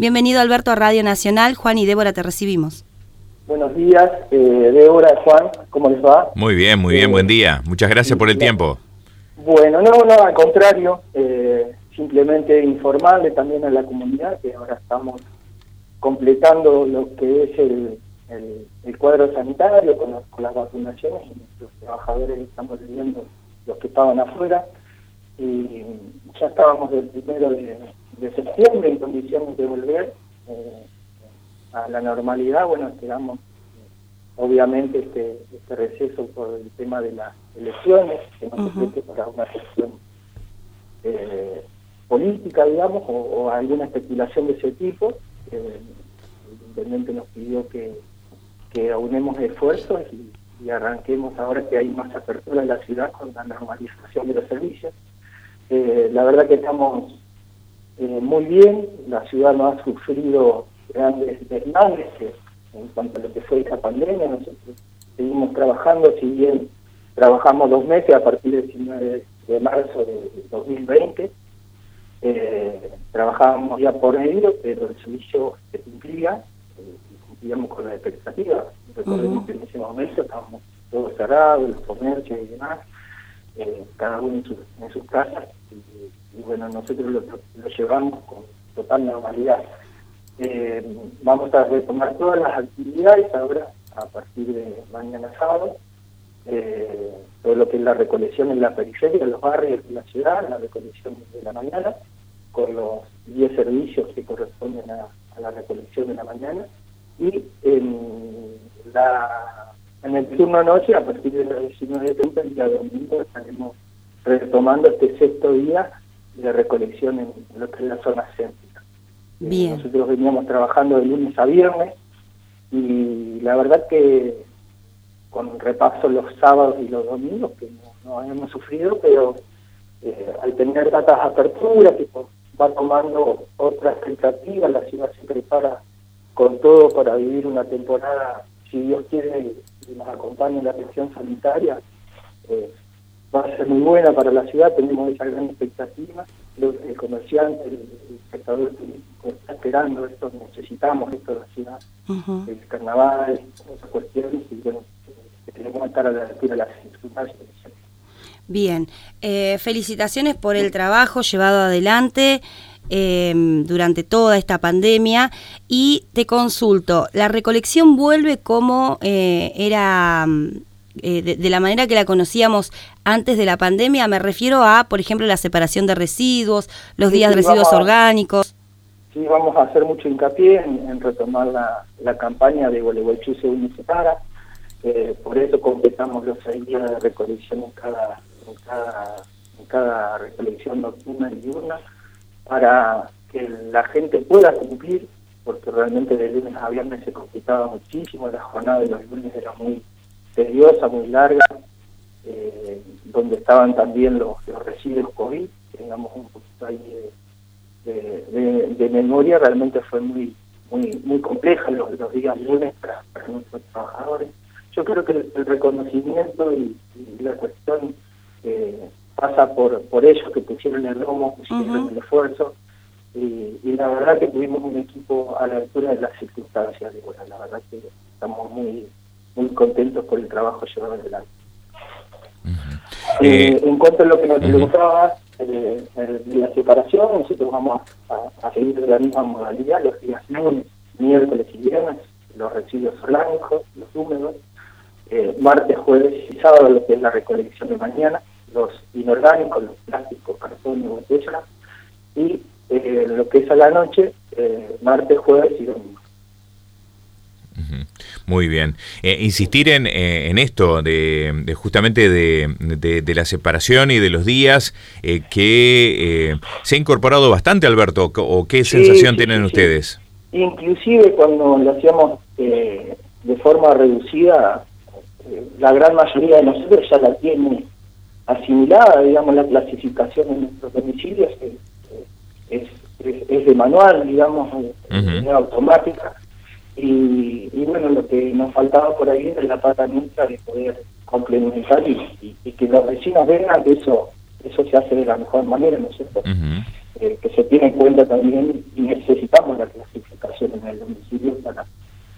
Bienvenido, Alberto, a Radio Nacional. Juan y Débora, te recibimos. Buenos días, Débora, Juan, ¿cómo les va? Muy bien, buen día. Muchas gracias por el tiempo. Bueno, no, al contrario, simplemente informarle también a la comunidad que ahora estamos completando lo que es el cuadro sanitario con las vacunaciones, y nuestros trabajadores estamos viviendo los que estaban afuera, y ya estábamos del 1 de septiembre en condiciones de volver a la normalidad. Bueno, esperamos obviamente este receso por el tema de las elecciones, que no se preste para una cuestión política, digamos, o alguna especulación de ese tipo. El intendente nos pidió que aunemos esfuerzos y arranquemos ahora que hay más apertura en la ciudad con la normalización de los servicios. La verdad que estamos muy bien, la ciudad no ha sufrido grandes desmanes en cuanto a lo que fue esta pandemia. Nosotros seguimos trabajando, si bien trabajamos 2 meses a partir del 19 de marzo de 2020, trabajábamos ya por medio, pero el servicio se cumplía, cumplíamos con la expectativa. Recordemos que en ese momento estábamos todos cerrados, los comercios y demás, cada uno en sus casas, y bueno, nosotros lo llevamos con total normalidad. Vamos a retomar todas las actividades ahora a partir de mañana sábado, todo lo que es la recolección en la periferia, los barrios de la ciudad, la recolección de la mañana, con los 10 servicios que corresponden a la recolección de la mañana, y en el turno noche, a partir de las 19:30, el día domingo, estaremos retomando este 6º día de recolección en lo que es la zona céntrica. Bien. Nosotros veníamos trabajando de lunes a viernes, y la verdad que con repaso los sábados y los domingos, que no hemos sufrido, pero al tener tantas aperturas, que va tomando otra expectativa, la ciudad se prepara con todo para vivir una temporada, si Dios quiere y nos acompaña en la atención sanitaria, va a ser muy buena para la ciudad. Tenemos esa gran expectativa. El comerciante, el espectador turístico está esperando esto, necesitamos esto de la ciudad, el carnaval, otras cuestiones, y bueno, tenemos que estar a la altura de las circunstancias. Bien, felicitaciones por el trabajo llevado adelante durante toda esta pandemia, y te consulto, ¿la recolección vuelve como era de la manera que la conocíamos antes de la pandemia? Me refiero a, por ejemplo, la separación de residuos, los días de residuos orgánicos. Sí, vamos a hacer mucho hincapié en retomar la campaña de Gualeguaychú se une y separa. Por eso completamos los 6 días de recolección en cada recolección nocturna y diurna, para que la gente pueda cumplir, porque realmente de lunes a viernes se complicaba muchísimo. La jornada de los lunes era muy tediosa, muy larga, donde estaban también los residuos COVID. Tengamos un poquito ahí de memoria. Realmente fue muy compleja los días lunes para nuestros trabajadores. Yo creo que el reconocimiento y la cuestión pasa por ellos, que pusieron el lomo, pusieron el esfuerzo, y la verdad que tuvimos un equipo a la altura de las circunstancias. Y bueno, la verdad que estamos muy contentos por el trabajo llevado adelante. En cuanto a lo que nos preguntaba de la separación, nosotros vamos a seguir de la misma modalidad los días lunes, miércoles y viernes, los residuos orgánicos, los húmedos, martes, jueves y sábado lo que es la recolección de mañana, los inorgánicos, los plásticos, cartón y botella, y lo que es a la noche, martes, jueves y domingo. Muy bien. Insistir en esto de justamente de la separación y de los días, que se ha incorporado bastante, Alberto, o qué sensación tienen ustedes. Inclusive cuando lo hacíamos de forma reducida, la gran mayoría de nosotros ya la tiene asimilada. Digamos, la clasificación en nuestros domicilios es de manual, digamos, de manera automática. Y bueno, lo que nos faltaba por ahí era la pata nuestra de poder complementar y que los vecinos vean que eso se hace de la mejor manera, ¿no es cierto? Que se tiene en cuenta también, y necesitamos la clasificación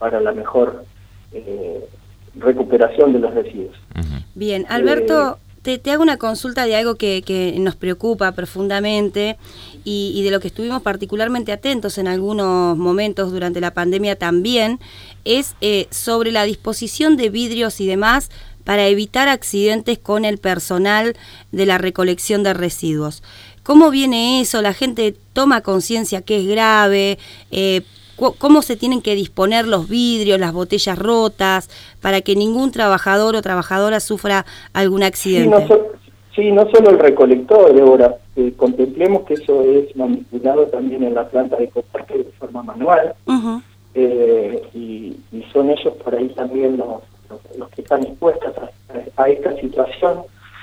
para la mejor recuperación de los residuos. Bien, Alberto, te hago una consulta de algo que nos preocupa profundamente y de lo que estuvimos particularmente atentos en algunos momentos durante la pandemia también, es sobre la disposición de vidrios y demás para evitar accidentes con el personal de la recolección de residuos. ¿Cómo viene eso? ¿La gente toma conciencia que es grave? ¿Cómo se tienen que disponer los vidrios, las botellas rotas, para que ningún trabajador o trabajadora sufra algún accidente? Sí, no solo el recolector, Débora. Contemplemos que eso es manipulado también en la planta de compostaje de forma manual. Y son ellos por ahí también los que están expuestos a esta situación.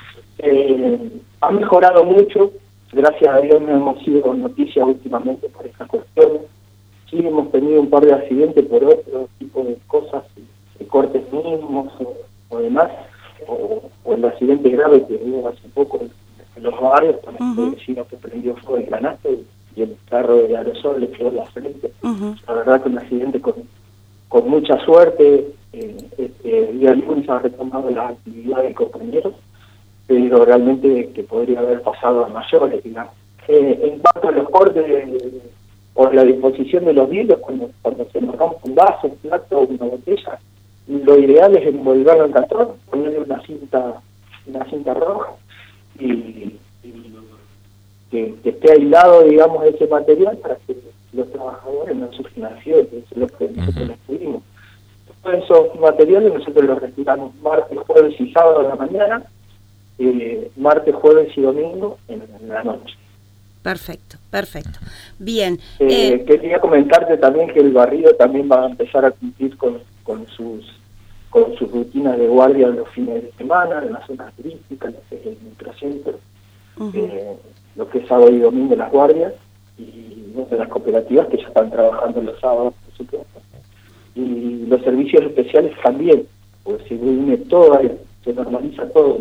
Ha mejorado mucho, gracias a Dios no hemos sido noticias últimamente por esta cuestión. Sí hemos tenido un par de accidentes por otro tipo de cosas, de cortes mínimos o demás, o el accidente grave que hubo hace poco en los barrios, con el vecino que prendió fuego el canasto y el carro de aerosol le quedó en la frente. La verdad que un accidente con mucha suerte. Día lunes ha retomado las actividades de compañeros, pero realmente que podría haber pasado a mayores, digamos. En cuanto a los cortes o la disposición de los vidrios, cuando se nos rompe un vaso, un plato o una botella, lo ideal es envolverlo en cartón, ponerle una cinta roja y que esté aislado, digamos, ese material para que los trabajadores no sufran accidentes. Eso es lo que nosotros les pedimos. Todos esos materiales nosotros los retiramos martes, jueves y sábado en la mañana, martes, jueves y domingo en la noche. Perfecto. Bien. Quería comentarte también que el barrido también va a empezar a cumplir con sus rutinas de guardia en los fines de semana, en las zonas turísticas, en el microcentro, lo que es sábado y domingo las guardias, y de las cooperativas que ya están trabajando los sábados, por supuesto. Y los servicios especiales también, porque se une todo, se normaliza todo,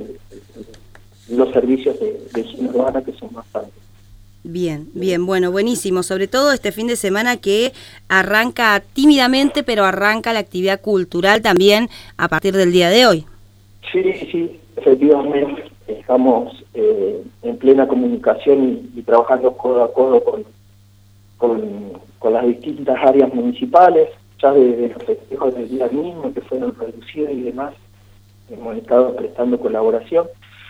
los servicios de higiene urbana que son más altos. Bien, bueno, buenísimo, sobre todo este fin de semana que arranca tímidamente, pero arranca la actividad cultural también a partir del día de hoy. Sí, efectivamente, estamos en plena comunicación y trabajando codo a codo con las distintas áreas municipales, ya de los festejos del día mismo, que fueron reducidos y demás, hemos estado prestando colaboración.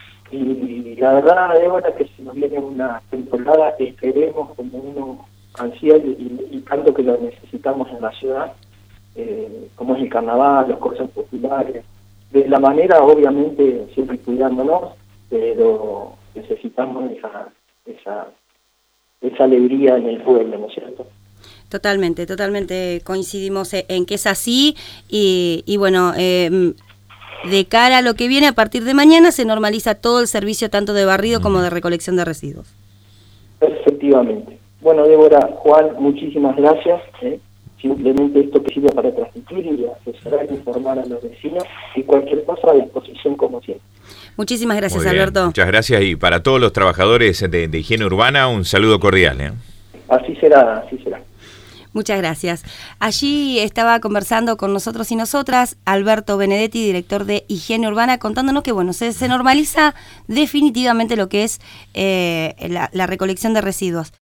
Y la verdad, Débora, que si nos viene una temporada, esperemos como uno ansía y tanto que lo necesitamos en la ciudad, como es el carnaval, las cosas populares, de la manera, obviamente, siempre cuidándonos, pero necesitamos esa alegría en el pueblo, ¿no es cierto? Totalmente coincidimos en que es así y bueno, de cara a lo que viene a partir de mañana se normaliza todo el servicio tanto de barrido como de recolección de residuos. Efectivamente. Bueno, Débora, Juan, muchísimas gracias. Simplemente esto que sirve para transmitir y asesorar e informar a los vecinos y cualquier cosa a disposición como siempre. Muchísimas gracias, Alberto. Muchas gracias y para todos los trabajadores de higiene urbana un saludo cordial. Así será. Muchas gracias. Allí estaba conversando con nosotros y nosotras Alberto Benedetti, director de Higiene Urbana, contándonos que bueno, se normaliza definitivamente lo que es la recolección de residuos.